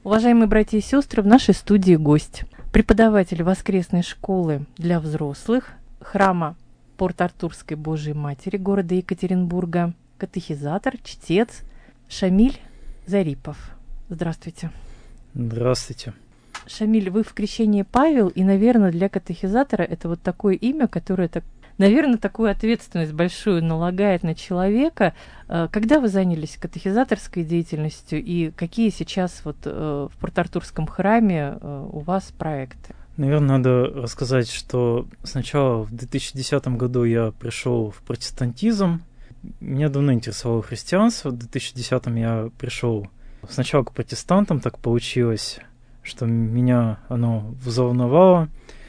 Уважаемые братья и сестры, в нашей студии гость, преподаватель воскресной школы для взрослых храма Порт-Артурской Божией Матери города Екатеринбурга, катехизатор, чтец Шамиль Зарипов. Здравствуйте. Здравствуйте. Шамиль, вы в крещении Павел, и, наверное, для катехизатора это вот такое имя, которое, наверное, такую ответственность большую налагает на человека. Когда вы занялись катехизаторской деятельностью, и какие сейчас вот в Порт-Артурском храме у вас проекты? Наверное, надо рассказать, что сначала в 2010 году я пришел в протестантизм. Меня давно интересовало христианство. В 2010 я пришел сначала к протестантам, так получилось, что меня оно взволновало.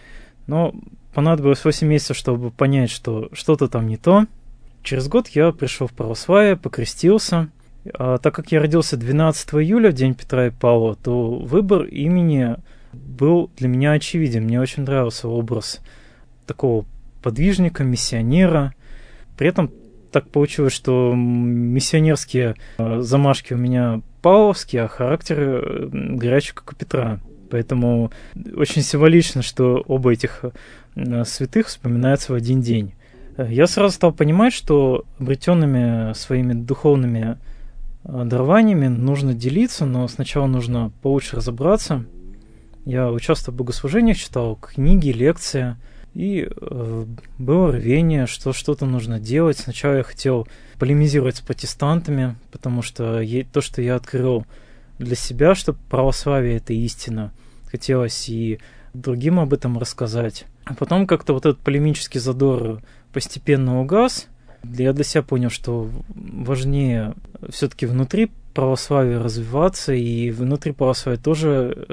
Но понадобилось 8 месяцев, чтобы понять, что что-то там не то. Через год я пришел в православие, покрестился. А так как я родился 12 июля, в день Петра и Павла, то выбор имени был для меня очевиден. Мне очень нравился образ такого подвижника, миссионера. При этом так получилось, что миссионерские замашки у меня павловские, а характер горячий, как у Петра. Поэтому очень символично, что оба этих святых вспоминаются в один день. Я сразу стал понимать, что обретенными своими духовными дарованиями нужно делиться, но сначала нужно получше разобраться. Я участвовал в богослужениях, читал книги, лекции, и было рвение, что что-то нужно делать. Сначала я хотел полемизировать с протестантами, потому что то, что я открыл для себя, что православие — это истина, хотелось и другим об этом рассказать. А потом как-то вот этот полемический задор постепенно угас. Я для себя понял, что важнее все-таки внутри православия развиваться, и внутри православия тоже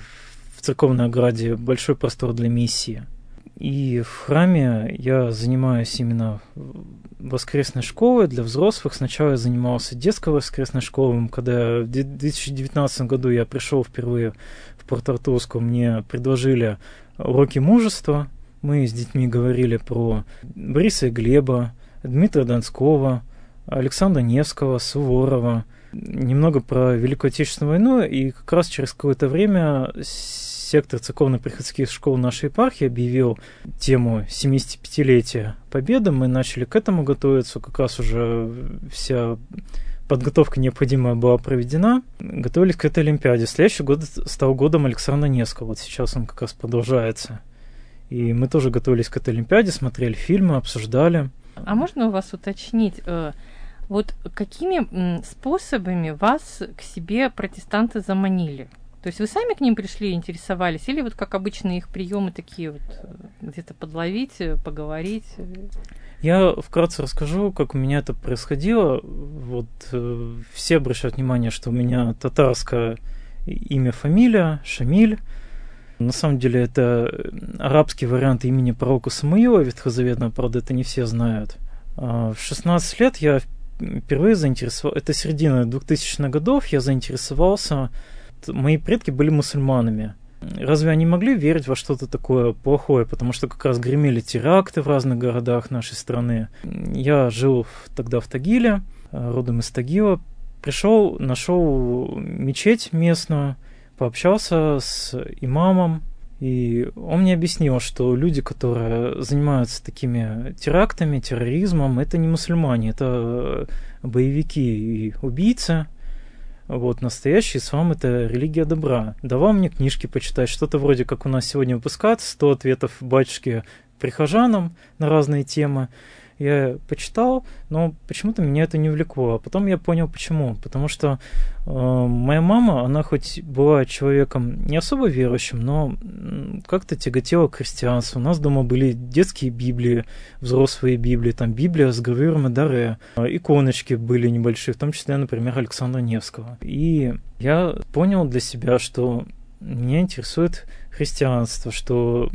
в церковной ограде большой простор для миссии. И в храме я занимаюсь именно воскресной школой для взрослых. Сначала я занимался детской воскресной школой. Когда в 2019 году я пришел впервые в Порт-Артурскую, мне предложили уроки мужества. Мы с детьми говорили про Бориса и Глеба, Дмитрия Донского, Александра Невского, Суворова, немного про Великую Отечественную войну. И как раз через какое-то время сектор церковно-приходских школ нашей епархии объявил тему 75-летия Победы. Мы начали к этому готовиться. Как раз уже вся подготовка необходимая была проведена. Готовились к этой Олимпиаде. Следующий год стал годом Александра Невского. Вот сейчас он как раз продолжается. И мы тоже готовились к этой Олимпиаде, смотрели фильмы, обсуждали. А можно у вас уточнить, вот какими способами вас к себе протестанты заманили? То есть вы сами к ним пришли, интересовались, или вот как обычно их приемы такие вот где-то подловить, поговорить? Я вкратце расскажу, как у меня это происходило. Вот все обращают внимание, что у меня татарское имя, фамилия, Шамиль. На самом деле это арабский вариант имени пророка Самуила ветхозаветного, правда, это не все знают. В 16 лет я впервые заинтересовался, это середина 2000-х годов, я заинтересовался. Мои предки были мусульманами. Разве они могли верить во что-то такое плохое? Потому что как раз гремели теракты в разных городах нашей страны. Я жил тогда в Тагиле, родом из Тагила. Пришел, нашел мечеть местную, пообщался с имамом, и он мне объяснил, что люди, которые занимаются такими терактами, терроризмом, это не мусульмане, это боевики и убийцы. Вот, настоящий ислам — это религия добра. Давал мне книжки почитать, что-то вроде как у нас сегодня выпускают 100 ответов батюшки прихожанам на разные темы. Я почитал, но почему-то меня это не увлекло. А потом я понял, почему. Потому что моя мама, она хоть была человеком не особо верующим, но как-то тяготела к христианству. У нас дома были детские Библии, взрослые Библии, там Библия с гравюрами Даре, иконочки были небольшие, в том числе, например, Александра Невского. И я понял для себя, что меня интересует христианство, что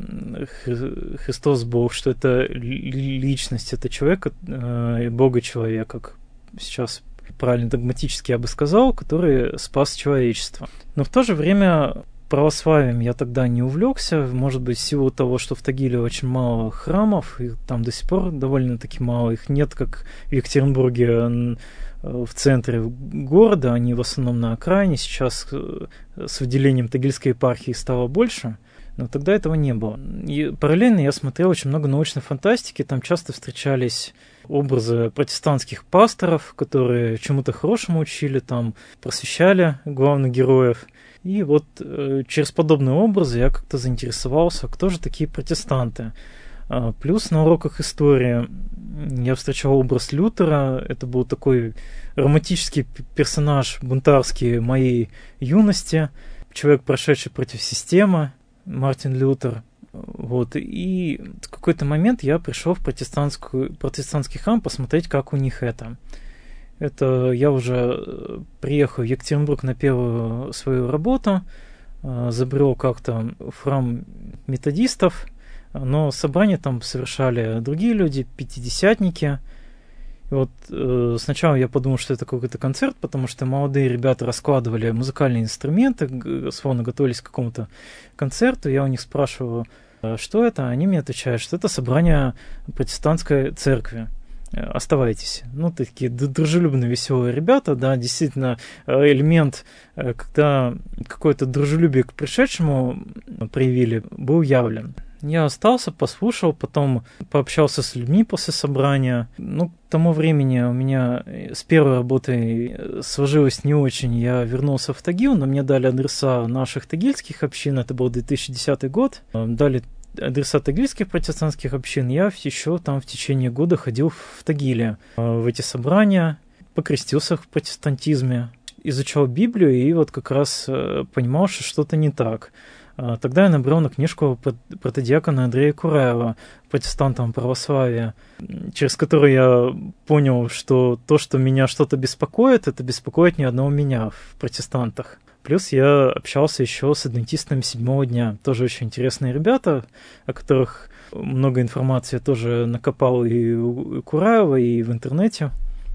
Христос Бог, что это личность, это человек, Бога-человек, как сейчас правильно догматически я бы сказал, который спас человечество. Но в то же время православием я тогда не увлекся, может быть, в силу того, что в Тагиле очень мало храмов, и там до сих пор довольно-таки мало. Их нет, как в Екатеринбурге, в центре города, они в основном на окраине. Сейчас с выделением Тагильской епархии стало больше, но тогда этого не было. И параллельно я смотрел очень много научной фантастики, там часто встречались образы протестантских пасторов, которые чему-то хорошему учили, там просвещали главных героев. И вот через подобные образы я как-то заинтересовался, кто же такие протестанты. Плюс на уроках истории я встречал образ Лютера. Это был такой романтический персонаж бунтарский моей юности, человек, прошедший против системы, Мартин Лютер. Вот. И в какой-то момент я пришел в протестантский храм посмотреть, как у них это. Это я уже приехал в Екатеринбург на первую свою работу, забрел как-то в храм методистов, но собрания там совершали другие люди, пятидесятники. И вот сначала я подумал, что это какой-то концерт, потому что молодые ребята раскладывали музыкальные инструменты, словно готовились к какому-то концерту. Я у них спрашиваю, что это? Они мне отвечают, что это собрание протестантской церкви. Оставайтесь. Ну, такие дружелюбные, веселые ребята, да, действительно, элемент, когда какое-то дружелюбие к пришедшему проявили, был явлен. Я остался, послушал, потом пообщался с людьми после собрания. Ну, к тому времени у меня с первой работой сложилось не очень. Я вернулся в Тагил, но мне дали адреса наших тагильских общин, это был 2010 год. Дали адреса тагильских протестантских общин. Я еще там в течение года ходил в Тагиле в эти собрания, покрестился в протестантизме, изучал Библию и вот как раз понимал, что что-то не так. Тогда я набрел на книжку протодиакона Андрея Кураева «Протестантам православия», через которую я понял, что то, что меня что-то беспокоит, это беспокоит не одного меня в протестантах. Плюс я общался еще с адвентистами седьмого дня. Тоже очень интересные ребята, о которых много информации тоже накопал и у Кураева, и в интернете.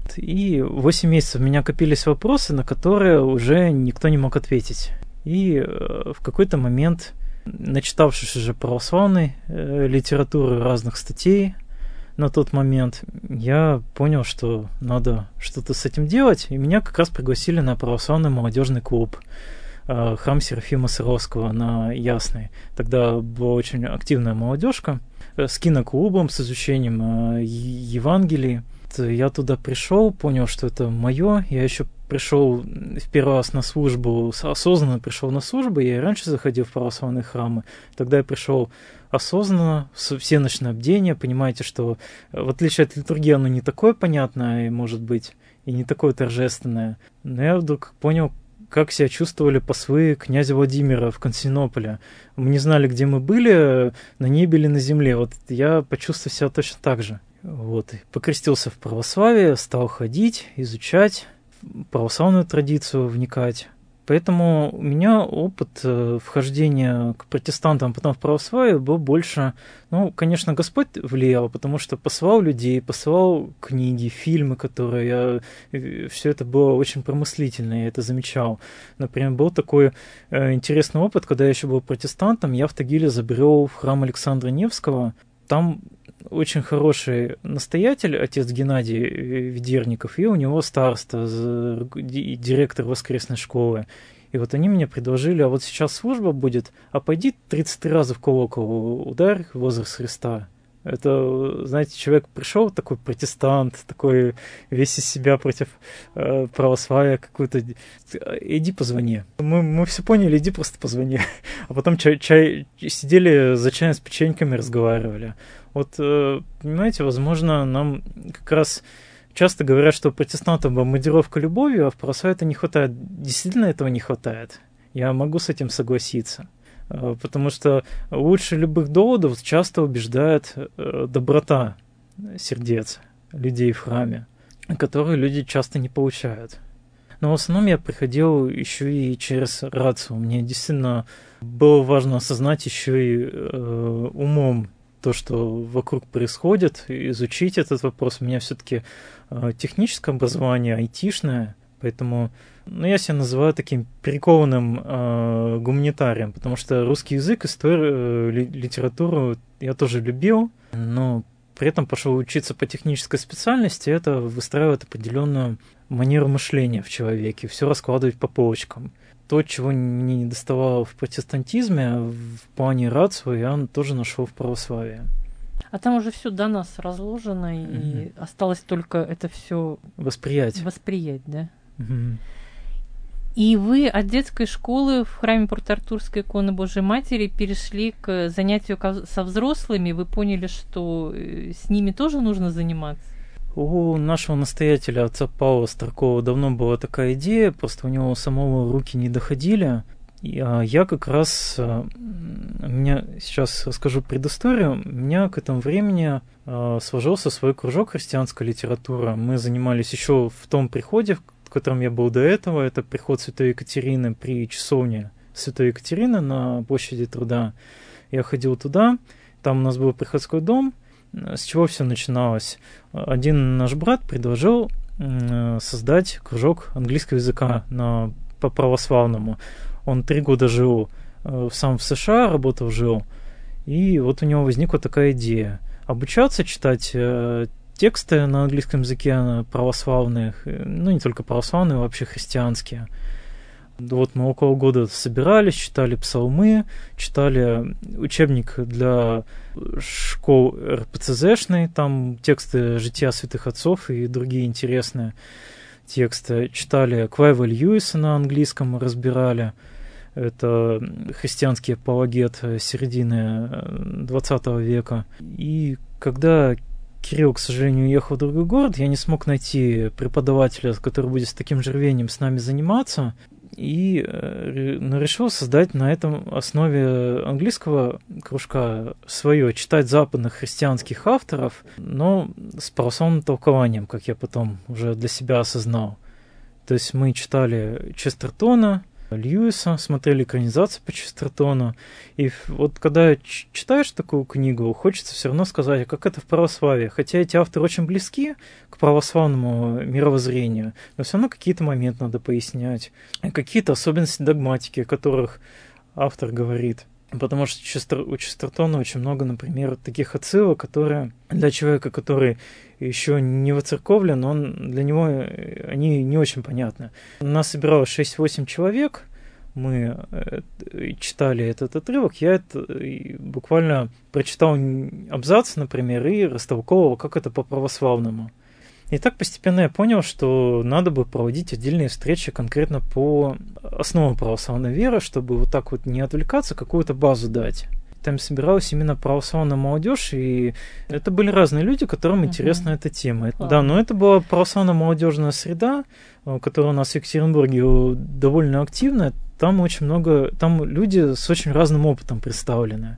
И 8 месяцев у меня копились вопросы, на которые уже никто не мог ответить. И в какой-то момент, начитавшись уже православной литературы, разных статей на тот момент, я понял, что надо что-то с этим делать, и меня как раз пригласили на православный молодежный клуб храм Серафима Саровского на Ясной. Тогда была очень активная молодежка с киноклубом, с изучением Евангелий. Я туда пришел, понял, что это мое. Я еще пришел в первый раз на службу, осознанно пришел на службу. Я и раньше заходил в православные храмы. Тогда я пришел осознанно, всеночное бдение. Понимаете, что в отличие от литургии оно не такое понятное, может быть, и не такое торжественное. Но я вдруг понял, как себя чувствовали послы князя Владимира в Константинополе. Мы не знали, где мы были, на небе или на земле. Вот я почувствовал себя точно так же. Вот. Покрестился в православие, стал ходить, изучать православную традицию, вникать. Поэтому у меня опыт вхождения к протестантам, потом в православие был больше... Ну, конечно, Господь влиял, потому что посылал людей, посылал книги, фильмы, которые все это было очень промыслительно, я это замечал. Например, был такой интересный опыт, когда я еще был протестантом, я в Тагиле забрел в храм Александра Невского. Там очень хороший настоятель, отец Геннадий Ведерников, и у него староста, директор воскресной школы. И вот они мне предложили, а вот сейчас служба будет, а пойди 33 раза в колокол ударь возраст Христа. Это, знаете, человек пришел, такой протестант, такой весь из себя против православия какой-то. Иди позвони. Мы все поняли, иди просто позвони. А потом сидели за чаем с печеньками, разговаривали. Вот, понимаете, возможно, нам как раз часто говорят, что протестантам бомбардировка любовью, а в православии это не хватает. Действительно этого не хватает. Я могу с этим согласиться. Потому что лучше любых доводов часто убеждает доброта сердец людей в храме, которые люди часто не получают. Но в основном я приходил еще и через рацию. Мне действительно было важно осознать еще и умом то, что вокруг происходит, изучить этот вопрос. У меня все-таки техническое образование, айтишное, поэтому Но я себя называю таким перекованным гуманитарием, потому что русский язык, историю, литературу я тоже любил, но при этом пошел учиться по технической специальности, это выстраивает определенную манеру мышления в человеке, все раскладывать по полочкам. То, чего мне не доставало в протестантизме, в плане рацио, я тоже нашел в православии. А там уже все до нас разложено, и осталось только это все восприять, да? И вы от детской школы в храме Порт-Артурской иконы Божией Матери перешли к занятию со взрослыми. Вы поняли, что с ними тоже нужно заниматься? У нашего настоятеля, отца Павла Старкова, давно была такая идея, просто у него самого руки не доходили. Я как раз, сейчас расскажу предысторию, у меня к этому времени сложился свой кружок христианской литературы. Мы занимались еще в том приходе, в котором я был до этого, это приход Святой Екатерины при часовне Святой Екатерины на площади Труда. Я ходил туда, там у нас был приходской дом. С чего все начиналось? Один наш брат предложил создать кружок английского языка по православному. Он 3 года жил сам в США, жил, и вот у него возникла такая идея. Обучаться читать тексты на английском языке православных, ну не только православные, вообще христианские. Вот мы около года собирались, читали псалмы, читали учебник для школ РПЦЗшной, там тексты «Жития святых отцов» и другие интересные тексты. Читали Клайва Льюиса на английском, разбирали. Это христианский апологет середины 20 века. И когда Кирилл, к сожалению, уехал в другой город, я не смог найти преподавателя, который будет с таким же рвением с нами заниматься, и решил создать на этом основе английского кружка свое, читать западных христианских авторов, но с православным толкованием, как я потом уже для себя осознал. То есть мы читали Честертона, Льюиса, смотрели экранизации по Честертону, и вот когда читаешь такую книгу, хочется все равно сказать, как это в православии. Хотя эти авторы очень близки к православному мировоззрению, но все равно какие-то моменты надо пояснять, какие-то особенности догматики, о которых автор говорит. Потому что у Честертона очень много, например, таких отсылок, которые для человека, который еще не воцерковлен, для него они не очень понятны. У нас собиралось 6-8 человек, мы читали этот отрывок, я это буквально прочитал абзац, например, и растолковывал, как это по-православному. И так постепенно я понял, что надо бы проводить отдельные встречи конкретно по основам православной веры, чтобы вот так вот не отвлекаться, какую-то базу дать. Там собиралась именно православная молодежь, и это были разные люди, которым интересна эта тема. Да, но это была православная молодежная среда, которая у нас в Екатеринбурге довольно активная. Там очень много, там люди с очень разным опытом представлены.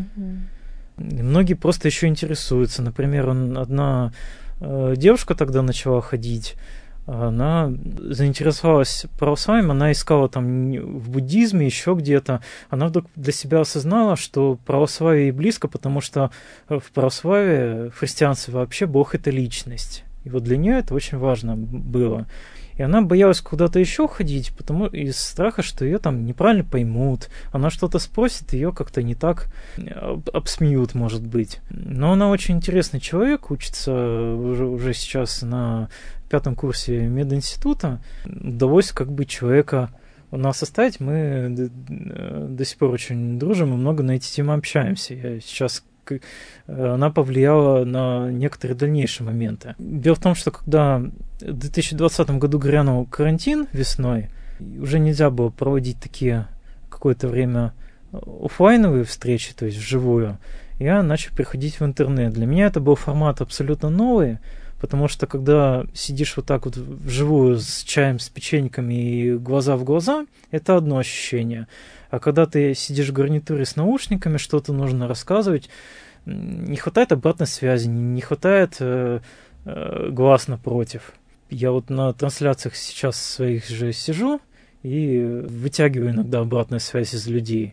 И многие просто еще интересуются. Например, одна девушка тогда начала ходить, она заинтересовалась православием, она искала там в буддизме, еще где-то. Она вдруг для себя осознала, что православие ей близко, потому что в православии, в христианстве вообще Бог — это личность. И вот для нее это очень важно было. И она боялась куда-то еще ходить, потому из страха, что ее там неправильно поймут. Она что-то спросит, ее как-то не так обсмеют, может быть. Но она очень интересный человек, учится уже сейчас на 5 курсе мединститута. Удалось как бы человека у нас оставить. Мы до сих пор очень дружим и много на эти темы общаемся. Она повлияла на некоторые дальнейшие моменты. Дело в том, что когда в 2020 году грянул карантин весной, уже нельзя было проводить такие какое-то время офлайновые встречи, то есть вживую, я начал приходить в интернет. Для меня это был формат абсолютно новый, потому что когда сидишь вот так вот вживую с чаем, с печеньками и глаза в глаза, это одно ощущение. А когда ты сидишь в гарнитуре с наушниками, что-то нужно рассказывать, не хватает обратной связи, не хватает глаз напротив. Я вот на трансляциях сейчас своих же сижу и вытягиваю иногда обратную связь из людей.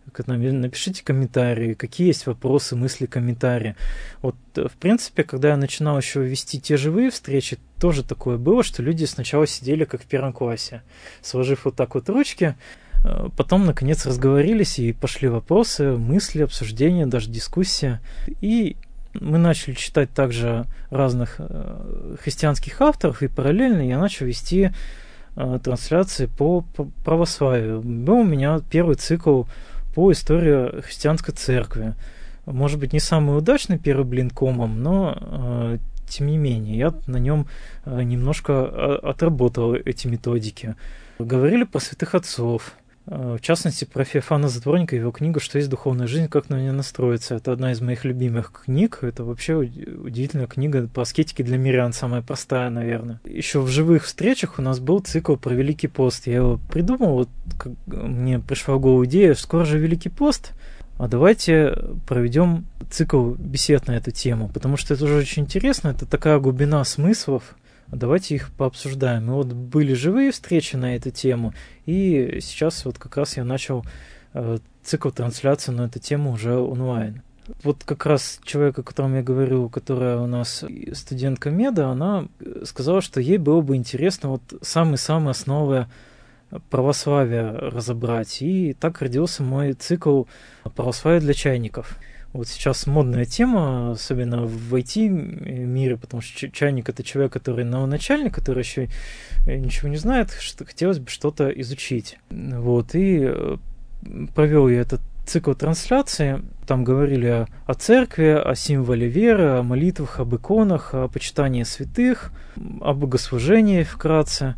напишите комментарии, какие есть вопросы, мысли, комментарии. Вот, в принципе, когда я начинал еще вести те живые встречи, тоже такое было, что люди сначала сидели как в первом классе, сложив вот так вот ручки, потом, наконец, разговорились и пошли вопросы, мысли, обсуждения, даже дискуссия. И мы начали читать также разных христианских авторов, и параллельно я начал вести трансляции по православию. Был у меня первый цикл по истории христианской церкви. Может быть, не самый удачный первый блин комом, но тем не менее, я на нем немножко отработал эти методики. Говорили про святых отцов, в частности, про Феофана Затворника и его книгу «Что есть духовная жизнь, как на нее настроиться». Это одна из моих любимых книг. Это вообще удивительная книга по аскетике для мирян, самая простая, наверное. Еще в живых встречах у нас был цикл про Великий пост. Я его придумал, вот мне пришла в голову идея, скоро же Великий пост, а давайте проведем цикл бесед на эту тему, потому что это уже очень интересно, это такая глубина смыслов. Давайте их пообсуждаем. И вот были живые встречи на эту тему, и сейчас вот как раз я начал цикл трансляции на эту тему уже онлайн. Вот как раз человек, о котором я говорил, которая у нас студентка меда, она сказала, что ей было бы интересно вот самые-самые основы православия разобрать. И так родился мой цикл «Православие для чайников». Вот сейчас модная тема, особенно в IT-мире, потому что чайник — это человек, который новоначальник, который еще ничего не знает, что хотелось бы что-то изучить. Вот, и провел я этот цикл трансляции. Там говорили о церкви, о символе веры, о молитвах, об иконах, о почитании святых, о богослужении вкратце,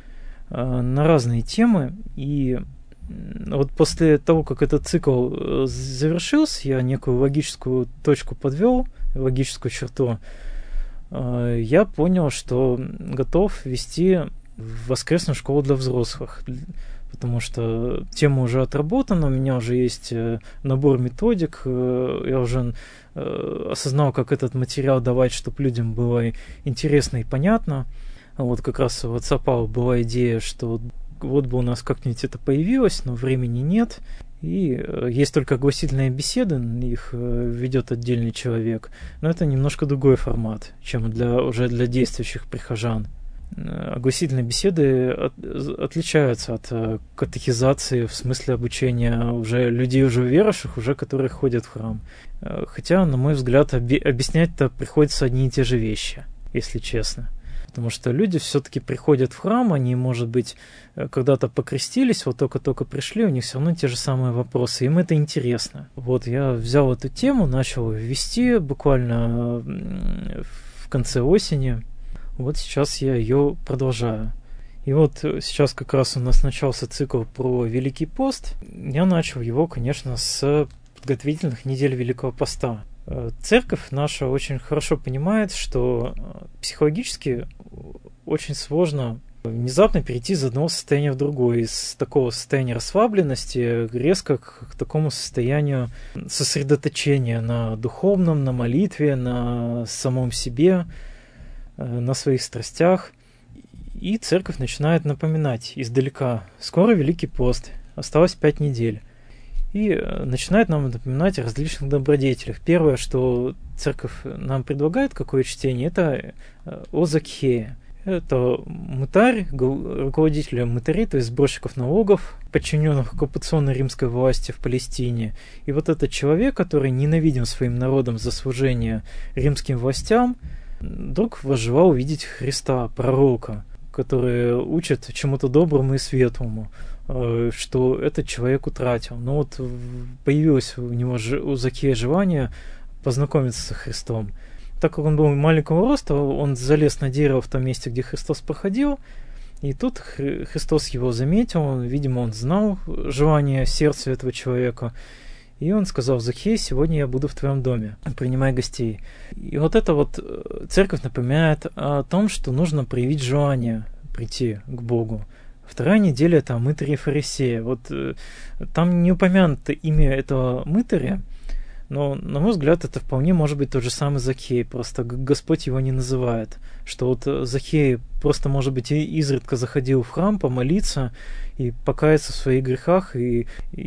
на разные темы. И вот после того, как этот цикл завершился, я некую логическую точку подвел, логическую черту, я понял, что готов вести воскресную школу для взрослых, потому что тема уже отработана, у меня уже есть набор методик, я уже осознал, как этот материал давать, чтобы людям было интересно и понятно. Вот как раз у WhatsApp была идея, что вот бы у нас как-нибудь это появилось, но времени нет. И есть только огласительные беседы, их ведет отдельный человек. Но это немножко другой формат, чем уже для действующих прихожан. Огласительные беседы отличаются от катехизации в смысле обучения уже людей, уже верующих, уже которые ходят в храм. Хотя, на мой взгляд, объяснять-то приходится одни и те же вещи, если честно. Потому что люди все-таки приходят в храм, они, может быть, когда-то покрестились, вот только-только пришли, у них все равно те же самые вопросы, им это интересно. Вот я взял эту тему, начал вести буквально в конце осени. Вот сейчас я ее продолжаю. И вот сейчас как раз у нас начался цикл про Великий пост. Я начал его, конечно, с подготовительных недель Великого поста. Церковь наша очень хорошо понимает, что психологически очень сложно внезапно перейти из одного состояния в другое, из такого состояния расслабленности резко к такому состоянию сосредоточения на духовном, на молитве, на самом себе, на своих страстях. И церковь начинает напоминать издалека: скоро Великий пост, осталось 5 недель. И начинает нам напоминать о различных добродетелях. Первое, что церковь нам предлагает, какое чтение, это о Закхее. Это мытарь, руководитель мытарей, то есть сборщиков налогов, подчиненных оккупационной римской власти в Палестине. И вот этот человек, который ненавидим своим народом за служение римским властям, вдруг возжелал увидеть Христа, пророка, который учит чему-то доброму и светлому, что этот человек утратил. Но вот появилось у него у Закхея желание познакомиться со Христом. Так как он был маленького роста, он залез на дерево в том месте, где Христос проходил, и тут Христос его заметил, видимо, он знал желание сердца этого человека, и он сказал: Закхей, сегодня я буду в твоем доме, принимай гостей. И вот это вот церковь напоминает о том, что нужно проявить желание прийти к Богу. Вторая неделя — это мытарь и фарисея. Вот там не упомянуто имя этого мытаря, Но, на мой взгляд, это вполне может быть тот же самый Закхей, просто Господь его не называет. Что вот Закхей просто, может быть, изредка заходил в храм помолиться и покаяться в своих грехах, и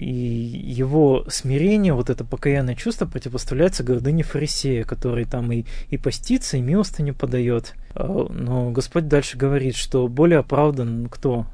его смирение, вот это покаянное чувство противопоставляется гордыне фарисея, который там и постится, и милостыню подает. Но Господь дальше говорит, что более оправдан кто?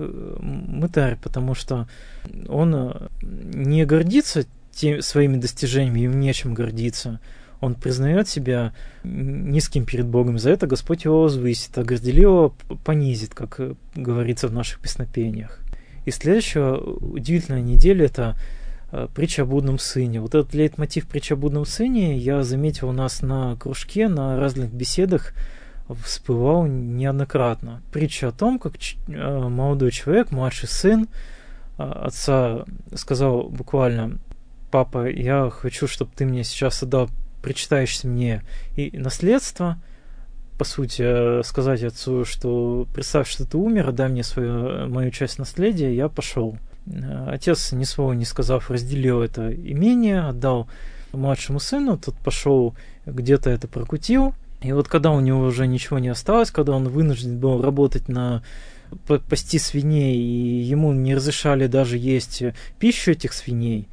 Мытарь, потому что он не гордится своими достижениями, им нечем гордиться. Он признает себя низким перед Богом, за это Господь его возвысит, а горделивого понизит, как говорится в наших песнопениях. И следующая удивительная неделя – это притча о блудном сыне. Вот этот лейтмотив притчи о блудном сыне я заметил у нас на кружке, на разных беседах, всплывал неоднократно. Притча о том, как молодой человек, младший сын отца, сказал буквально: «Папа, я хочу, чтобы ты мне сейчас отдал причитающееся мне и наследство». По сути, сказать отцу, что представь, что ты умер, отдай мне мою часть наследия, я пошел. Отец, ни слова не сказав, разделил это имение, отдал младшему сыну, тот пошел где-то это прокутил. И вот когда у него уже ничего не осталось, когда он вынужден был работать пасти свиней, и ему не разрешали даже есть пищу этих свиней,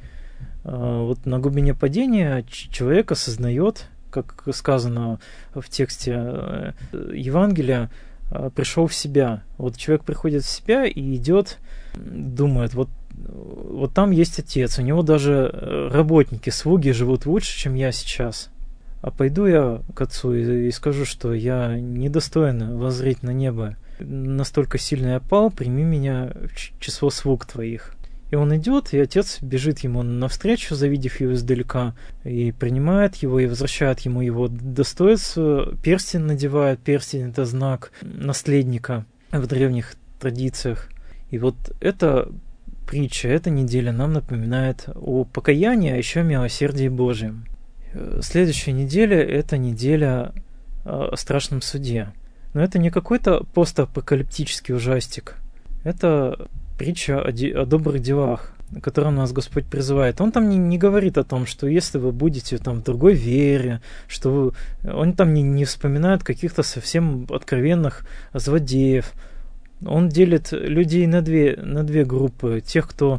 вот на глубине падения человек осознает, как сказано в тексте Евангелия, пришел в себя. Вот человек приходит в себя и идет, думает, вот там есть отец, у него даже работники, слуги живут лучше, чем я сейчас. А пойду я к отцу и скажу, что я недостоин воззреть на небо. Настолько сильно я пал, прими меня в число слуг твоих. И он идет, и отец бежит ему навстречу, завидев его издалека, и принимает его, и возвращает ему его достоинство. Перстень надевает. Перстень — это знак наследника в древних традициях. И вот эта притча, эта неделя нам напоминает о покаянии, а еще о милосердии Божьем. Следующая неделя – это неделя о страшном суде. Но это не какой-то постапокалиптический ужастик. Это притча о добрых делах, к которым нас Господь призывает. Он там не говорит о том, что если вы будете там в другой вере, что он там не вспоминает каких-то совсем откровенных злодеев. Он делит людей на две группы. Тех, кто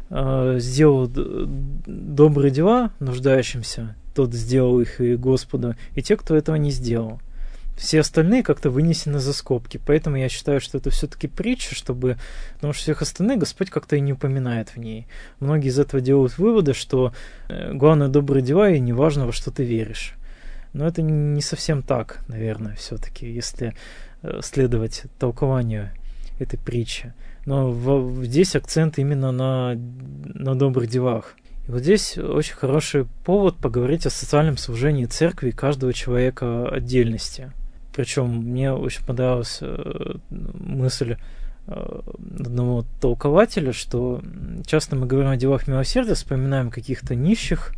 сделал добрые дела нуждающимся, тот сделал их и Господу, и те, кто этого не сделал. Все остальные как-то вынесены за скобки. Поэтому я считаю, что это все-таки притча, потому что всех остальных Господь как-то и не упоминает в ней. Многие из этого делают выводы, что главное добрые дела, и не важно, во что ты веришь. Но это не совсем так, наверное, все-таки, если следовать толкованию этой притчи. Но здесь акцент именно на добрых делах. И вот здесь очень хороший повод поговорить о социальном служении церкви каждого человека отдельности. Причем мне очень понравилась мысль одного толкователя, что часто мы говорим о делах милосердия, вспоминаем каких-то нищих,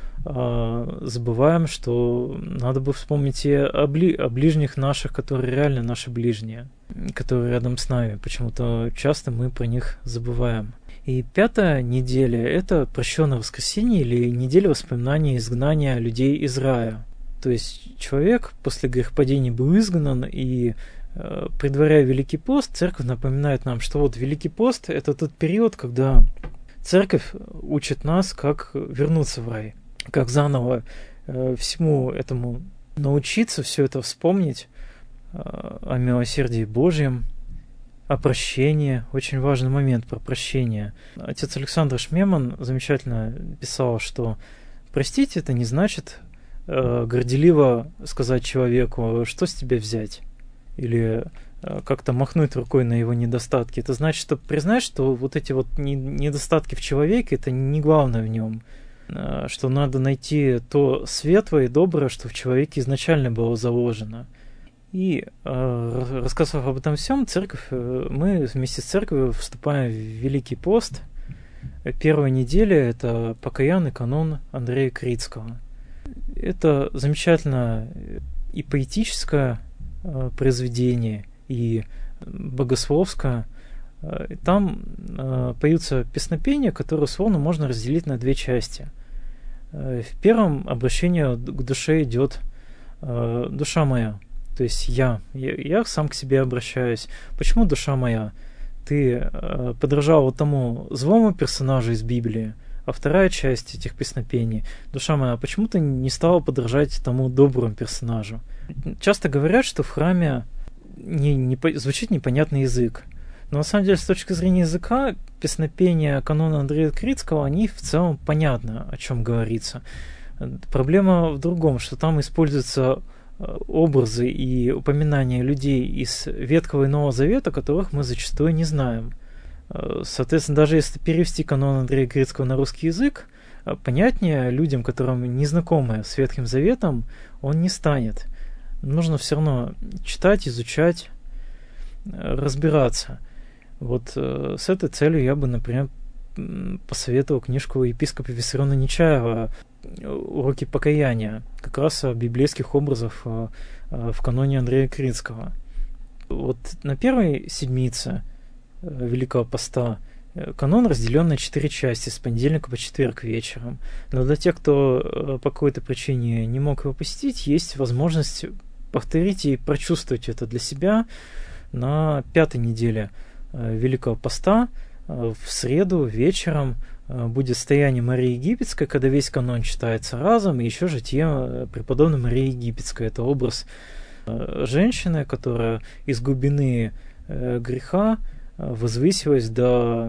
забываем, что надо бы вспомнить и о ближних наших, которые реально наши ближние, которые рядом с нами. Почему-то часто мы про них забываем. И пятая неделя – это прощенное воскресенье или неделя воспоминания изгнания людей из рая. То есть человек после грехопадения был изгнан, и предваряя Великий пост, церковь напоминает нам, что вот Великий пост – это тот период, когда церковь учит нас, как вернуться в рай, как заново всему этому научиться, все это вспомнить, о милосердии Божьем, о прощении. Очень важный момент про прощение. Отец Александр Шмеман замечательно писал, что простить это не значит горделиво сказать человеку, что с тебя взять, или как-то махнуть рукой на его недостатки. Это значит, что признать, что вот эти вот недостатки в человеке, это не главное в нем, что надо найти то светлое и доброе, что в человеке изначально было заложено. И рассказав об этом всем, мы вместе с церковью вступаем в Великий пост. Первая неделя – это покаянный канон Андрея Крицкого. Это замечательное и поэтическое произведение, и богословское. Там поются песнопения, которые условно можно разделить на две части. В первом обращении к душе идет душа моя, то есть я сам к себе обращаюсь. Почему душа моя? Ты подражал вот тому злому персонажу из Библии, а вторая часть этих песнопений: душа моя, почему ты не стала подражать тому доброму персонажу? Часто говорят, что в храме звучит непонятный язык. Но на самом деле, с точки зрения языка, песнопения канона Андрея Крицкого, они в целом понятно, о чем говорится. Проблема в другом, что там используются образы и упоминания людей из Ветхого и Нового Завета, которых мы зачастую не знаем. Соответственно, даже если перевести канон Андрея Крицкого на русский язык, понятнее людям, которым не знакомы с Ветхим Заветом, он не станет. Нужно все равно читать, изучать, разбираться. Вот с этой целью я бы, например, посоветовал книжку епископа Виссариона Нечаева «Уроки покаяния», как раз о библейских образах в каноне Андрея Крицкого. Вот на первой седмице Великого Поста канон разделен на 4 части, с понедельника по четверг вечером. Но для тех, кто по какой-то причине не мог его посетить, есть возможность повторить и прочувствовать это для себя на 5-й неделе Великого Поста. В среду вечером будет стояние Марии Египетской, когда весь канон читается разом, и еще житие преподобной Марии Египетской. Это образ женщины, которая из глубины греха возвысилась до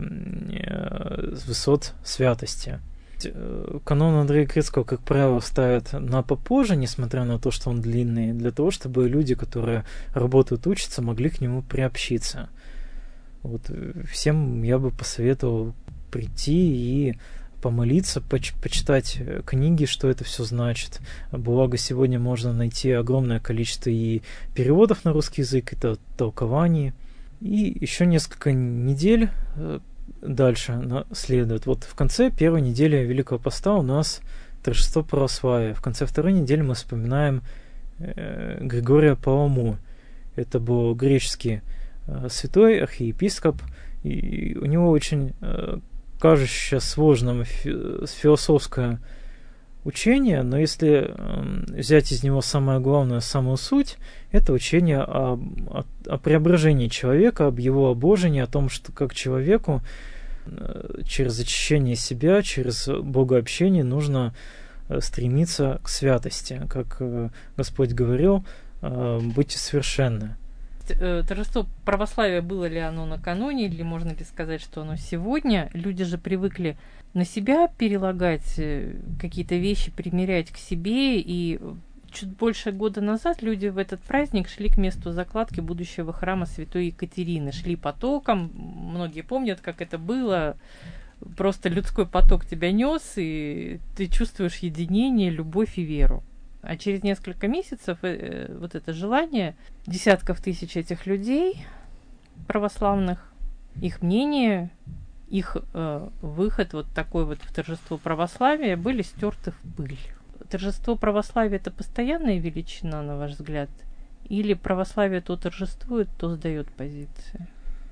высот святости. Канон Андрея Крицкого, как правило, ставят на попозже, несмотря на то, что он длинный, для того, чтобы люди, которые работают, учатся, могли к нему приобщиться. Вот всем я бы посоветовал прийти и помолиться, почитать книги, что это все значит. Благо, сегодня можно найти огромное количество и переводов на русский язык, и толкований. И еще несколько недель дальше следует. Вот в конце первой недели Великого Поста у нас торжество православия. В конце второй недели мы вспоминаем Григория Паламу. Это был греческий святой, архиепископ, и у него очень кажущееся сложным философское учение, но если взять из него самое главное, самую суть, это учение о преображении человека, об его обожении, о том, что как человеку через очищение себя, через богообщение нужно стремиться к святости. Как Господь говорил, будьте совершенны. Торжество православия, было ли оно накануне, или можно ли сказать, что оно сегодня? Люди же привыкли на себя перелагать какие-то вещи, примерять к себе, и чуть больше года назад люди в этот праздник шли к месту закладки будущего храма Святой Екатерины, шли потоком, многие помнят, как это было, просто людской поток тебя нес, и ты чувствуешь единение, любовь и веру. А через несколько месяцев вот это желание десятков тысяч этих людей православных, их мнение, их выход вот такой вот в торжество православия были стерты в пыль. Торжество православия — это постоянная величина, на ваш взгляд? Или православие то торжествует, то сдает позиции?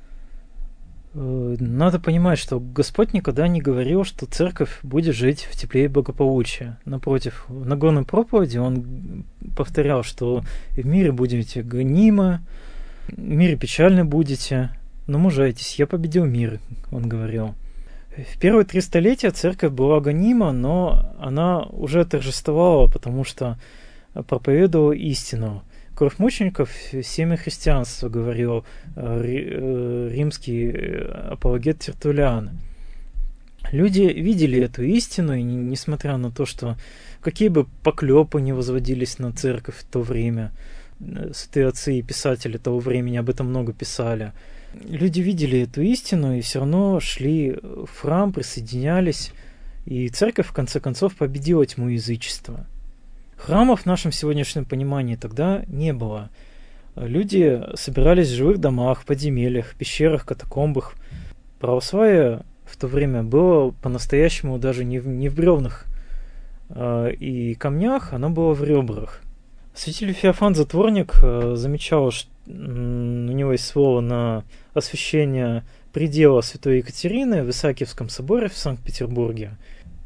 Надо понимать, что Господь никогда не говорил, что церковь будет жить в тепле и благополучии. Напротив, в Нагорной проповеди он повторял, что в мире будете гонимы, в мире печальны будете, но мужайтесь, я победил мир, он говорил. В первые 3 столетия церковь была гонима, но она уже торжествовала, потому что проповедовала истину. Кровь мучеников — семя христианства, говорил римский апологет Тертуллиан. Люди видели эту истину, и несмотря на то, что какие бы поклепы не возводились на церковь в то время, святые отцы и писатели того времени об этом много писали, люди видели эту истину и все равно шли в храм, присоединялись, и церковь в конце концов победила тьму язычества. Храмов в нашем сегодняшнем понимании тогда не было. Люди собирались в живых домах, подземельях, пещерах, катакомбах. Православие в то время было по-настоящему даже не в бревнах и камнях, оно было в ребрах. Святитель Феофан Затворник замечал, что у него есть слово на освящение предела Святой Екатерины в Исаакиевском соборе в Санкт-Петербурге.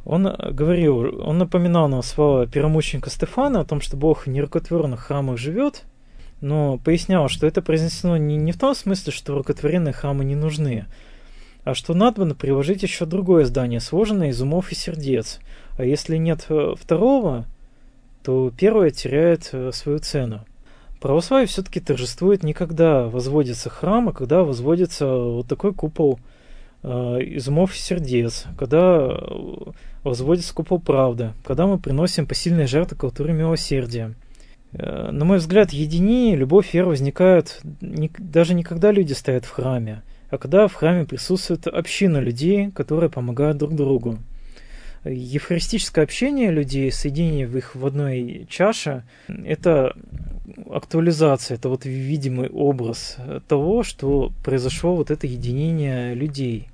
Он говорил, он напоминал нам слова первомученика Стефана о том, что Бог в нерукотворенных храмах живет, но пояснял, что это произнесено не в том смысле, что рукотворенные храмы не нужны, а что надо приложить еще другое здание, сложенное из умов и сердец. А если нет второго, то первое теряет свою цену. Православие все-таки торжествует не когда возводится храм, а когда возводится вот такой купол из умов и сердец, когда возводится купол правды, когда мы приносим посильные жертвы к алтарю милосердия. На мой взгляд, единение, любовь, вера возникают даже не когда люди стоят в храме, а когда в храме присутствует община людей, которые помогают друг другу. Евхаристическое общение людей, соединение их в одной чаше, это актуализация, это вот видимый образ того, что произошло вот это единение людей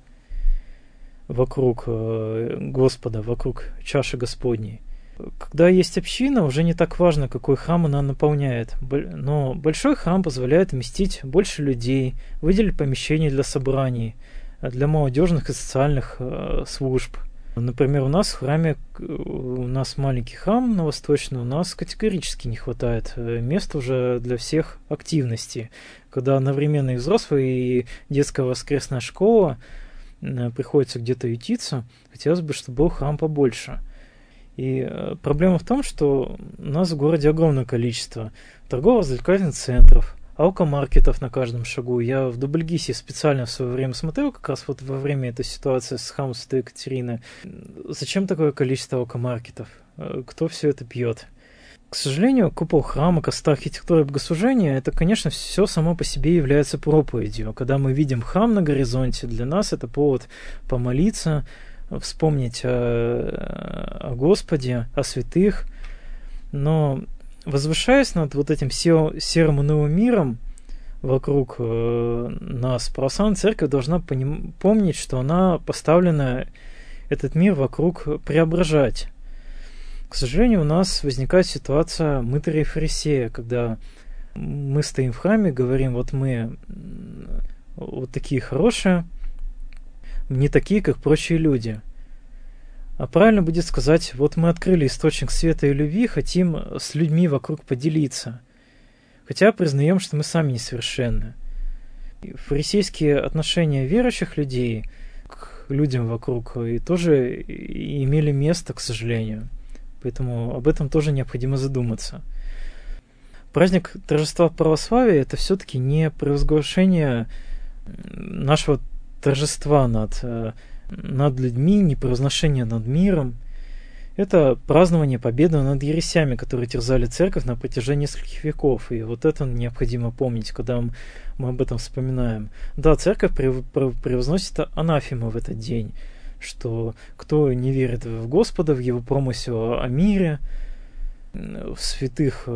вокруг Господа, вокруг чаши Господней. Когда есть община, уже не так важно, какой храм она наполняет, но большой храм позволяет вместить больше людей, выделить помещения для собраний, для молодежных и социальных служб. Например, у нас в храме, у нас маленький храм на Восточной, у нас категорически не хватает места уже для всех активностей. Когда одновременно и взрослая, и детская воскресная школа приходится где-то ютиться, хотелось бы, чтобы был храм побольше. И проблема в том, что у нас в городе огромное количество торгово-развлекательных центров, алкомаркетов на каждом шагу. Я в Дубльгисе специально в свое время смотрел, как раз вот во время этой ситуации с храмом Святой Екатерины. Зачем такое количество алкомаркетов? Кто все это пьет? К сожалению, купол храма, коста, архитектура и богослужения, это, конечно, все само по себе является проповедью. Когда мы видим храм на горизонте, для нас это повод помолиться, вспомнить о Господе, о святых. Но возвышаясь над вот этим серым унылым миром вокруг нас, православная церковь должна помнить, что она поставлена этот мир вокруг преображать. К сожалению, у нас возникает ситуация мытаря и фарисея, когда мы стоим в храме, говорим, вот мы вот такие хорошие, не такие, как прочие люди. А правильно будет сказать, вот мы открыли источник света и любви, хотим с людьми вокруг поделиться. Хотя признаем, что мы сами несовершенны. Фарисейские отношения верующих людей к людям вокруг и тоже имели место, к сожалению. Поэтому об этом тоже необходимо задуматься. Праздник торжества православия – это все-таки не провозглашение нашего торжества над людьми, не провозглашение над миром. Это празднование победы над ересями, которые терзали церковь на протяжении нескольких веков. И вот это необходимо помнить, когда мы об этом вспоминаем. Да, церковь превозносит анафему в этот день, что кто не верит в Господа, в Его промысел о мире, в святых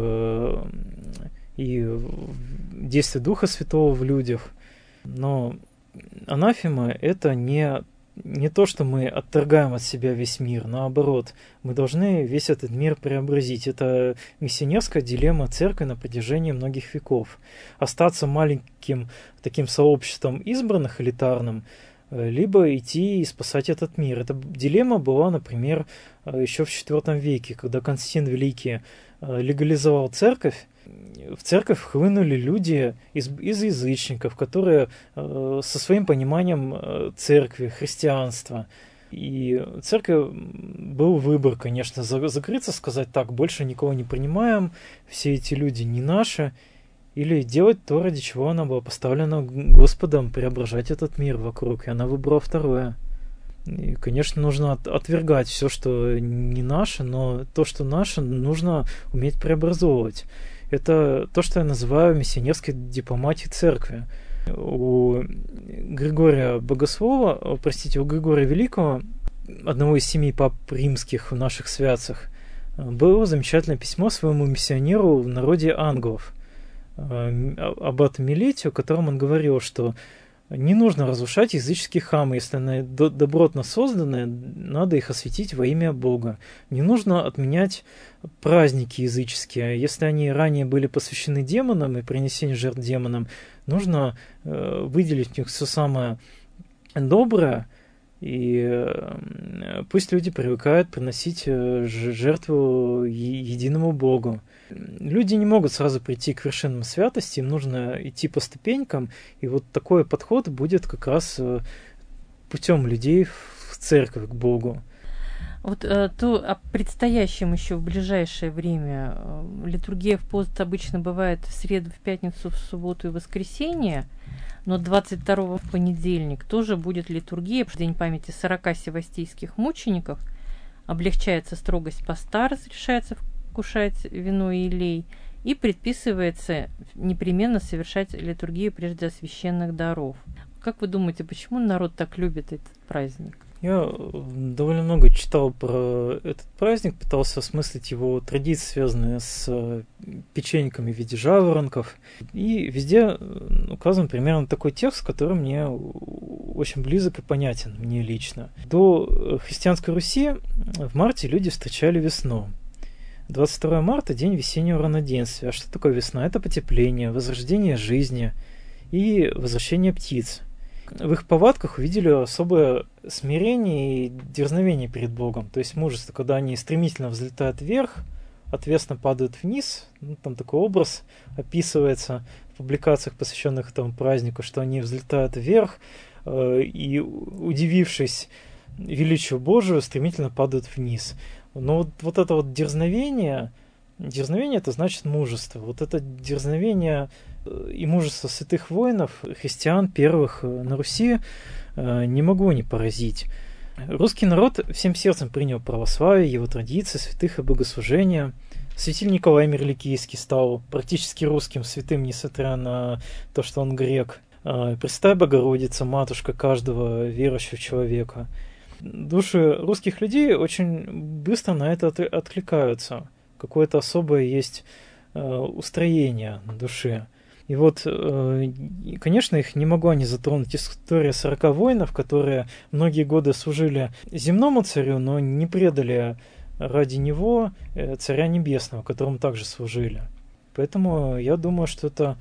и в действие Духа Святого в людях. Но анафема – это не то, что мы отторгаем от себя весь мир, наоборот, мы должны весь этот мир преобразить. Это миссионерская дилемма церкви на протяжении многих веков. Остаться маленьким таким сообществом избранных, элитарным, либо идти и спасать этот мир. Эта дилемма была, например, еще в IV веке, когда Константин Великий легализовал церковь. В церковь хлынули люди из язычников, которые со своим пониманием церкви, христианства. И церковь был выбор, конечно, закрыться, сказать так, больше никого не принимаем, все эти люди не наши, или делать то, ради чего она была поставлена Господом, преображать этот мир вокруг, и она выбрала второе. И, конечно, нужно отвергать все, что не наше, но то, что наше, нужно уметь преобразовывать. Это то, что я называю миссионерской дипломатией церкви. У Григория Богослова, у Григория Великого, одного из 7 пап римских в наших святцах, было замечательное письмо своему миссионеру в народе англов, аббату Милетию, в котором он говорил, что не нужно разрушать языческие храмы, если они добротно созданы, надо их осветить во имя Бога. Не нужно отменять праздники языческие, если они ранее были посвящены демонам и принесению жертв демонам, нужно выделить в них все самое доброе И пусть люди привыкают приносить жертву единому Богу. Люди не могут сразу прийти к вершинам святости, им нужно идти по ступенькам, и вот такой подход будет как раз путем людей в церковь к Богу. Вот то о предстоящем еще в ближайшее время. Литургия в пост обычно бывает в среду, в пятницу, в субботу и воскресенье, но 22-го в понедельник тоже будет литургия, в день памяти 40 севастийских мучеников. Облегчается строгость поста, разрешается вкушать вино и елей, и предписывается непременно совершать литургию прежде священных даров. Как вы думаете, почему народ так любит этот праздник? Я довольно много читал про этот праздник, пытался осмыслить его традиции, связанные с печеньками в виде жаворонков. И везде указан примерно такой текст, который мне очень близок и понятен мне лично. До христианской Руси в марте люди встречали весну. 22 марта – день весеннего равноденствия. А что такое весна? Это потепление, возрождение жизни и возвращение птиц. В их повадках увидели особое смирение и дерзновение перед Богом, то есть мужество, когда они стремительно взлетают вверх, ответственно падают вниз. Там такой образ описывается в публикациях, посвященных этому празднику, что они взлетают вверх и, удивившись величию Божию, стремительно падают вниз. Но вот это вот дерзновение это значит мужество. Вот это дерзновение и мужество святых воинов, христиан первых на Руси, не могло не поразить. Русский народ всем сердцем принял православие, его традиции, святых и богослужения. Святитель Николай Мирликийский стал практически русским святым, несмотря на то, что он грек. Пресвятая Богородица, матушка каждого верующего человека. Души русских людей очень быстро на это откликаются. Какое-то особое есть устроение души. И вот, конечно, их не могла не затронуть история 40 воинов, которые многие годы служили земному царю, но не предали ради него царя небесного, которому также служили. Поэтому я думаю, что это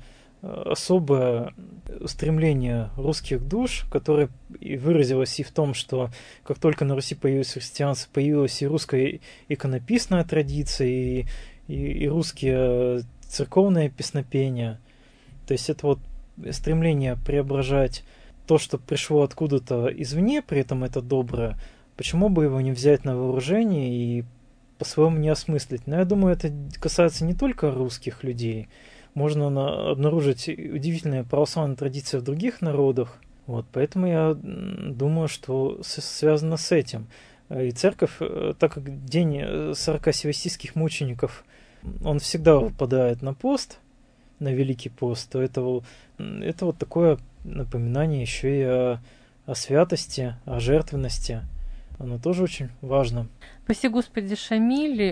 особое устремление русских душ, которое и выразилось и в том, что как только на Руси появилось христианство, появилась и русская иконописная традиция, и русские церковные песнопения. То есть это вот стремление преображать то, что пришло откуда-то извне, при этом это доброе, почему бы его не взять на вооружение и по-своему не осмыслить? Но я думаю, это касается не только русских людей. Можно обнаружить удивительные православные традиции в других народах. Вот, поэтому я думаю, что связано с этим. И церковь, так как день 40 севастийских мучеников, он всегда выпадает на пост, на Великий пост, то это вот такое напоминание еще и о святости, о жертвенности. Оно тоже очень важно. Спаси Господи, Шамиль.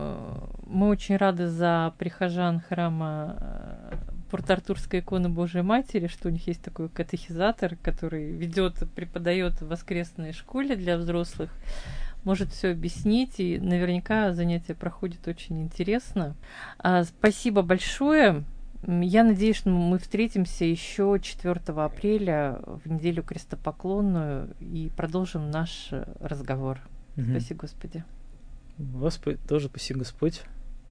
Мы очень рады за прихожан храма Порт-Артурской иконы Божией Матери, что у них есть такой катехизатор, который преподает в воскресной школе для взрослых, может все объяснить, и наверняка занятие проходит очень интересно. Спасибо большое. Я надеюсь, что мы встретимся еще 4 апреля в неделю крестопоклонную и продолжим наш разговор. Спаси Господи. Вас тоже спаси Господь.